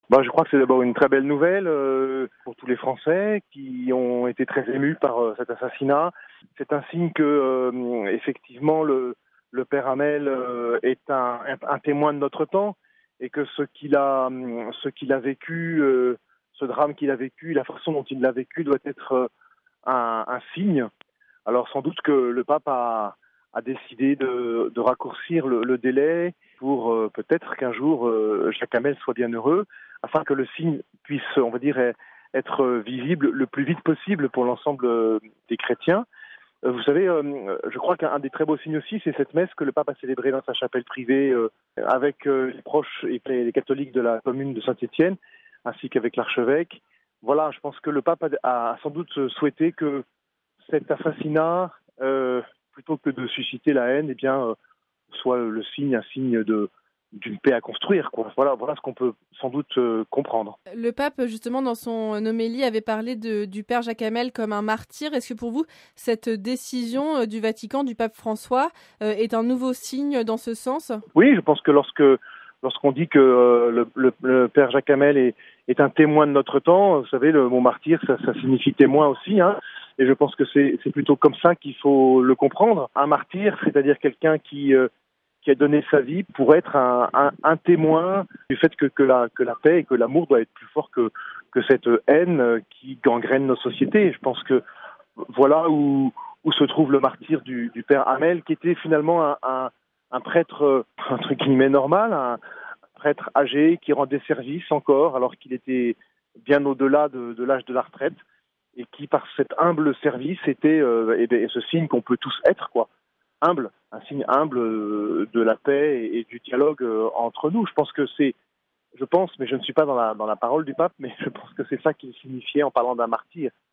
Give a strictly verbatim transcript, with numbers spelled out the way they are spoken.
Bah, je crois que c'est d'abord une très belle nouvelle euh, pour tous les Français qui ont été très émus par euh, cet assassinat. C'est un signe que, euh, effectivement, le, le père Hamel euh, est un, un témoin de notre temps et que ce qu'il a, ce qu'il a vécu, euh, ce drame qu'il a vécu, la façon dont il l'a vécu doit être euh, un, un signe. Alors sans doute que le pape a, a décidé de, de raccourcir le, le délai pour euh, peut-être qu'un jour euh, Jacques Hamel soit bien heureux, afin que le signe puisse, on va dire, être visible le plus vite possible pour l'ensemble euh, des chrétiens. Euh, Vous savez, euh, je crois qu'un des très beaux signes aussi, c'est cette messe que le pape a célébrée dans sa chapelle privée euh, avec euh, les proches et les catholiques de la commune de Saint-Étienne, ainsi qu'avec l'archevêque. Voilà, je pense que le pape a, a sans doute souhaité que cet assassinat, euh, plutôt que de susciter la haine, eh bien, euh, soit le signe, un signe de d'une paix à construire, quoi. Voilà, voilà ce qu'on peut sans doute euh, comprendre. Le pape, justement, dans son homélie, avait parlé de, du père Jacques Hamel comme un martyr. Est-ce que pour vous, cette décision euh, du Vatican, du pape François, euh, est un nouveau signe dans ce sens? Oui, je pense que lorsque lorsqu'on dit que euh, le, le, le père Jacques Hamel est, est un témoin de notre temps, vous savez, le mot martyr, ça, ça signifie témoin aussi, hein. Et je pense que c'est, c'est plutôt comme ça qu'il faut le comprendre. Un martyr, c'est-à-dire quelqu'un qui euh, qui a donné sa vie pour être un, un, un témoin du fait que, que, la, que la paix et que l'amour doivent être plus forts que, que cette haine qui gangrène nos sociétés. Je pense que voilà où, où se trouve le martyr du, du père Hamel, qui était finalement un, un, un prêtre, entre guillemets, normal, un prêtre âgé qui rendait service encore alors qu'il était bien au-delà de, de l'âge de la retraite et qui, par cet humble service, était euh, et, et ce signe qu'on peut tous être, quoi, humble, un signe humble euh, de la paix et, et du dialogue euh, entre nous. Je pense que c'est, je pense, mais je ne suis pas dans la, dans la parole du pape, mais je pense que c'est ça qu'il signifiait en parlant d'un martyr.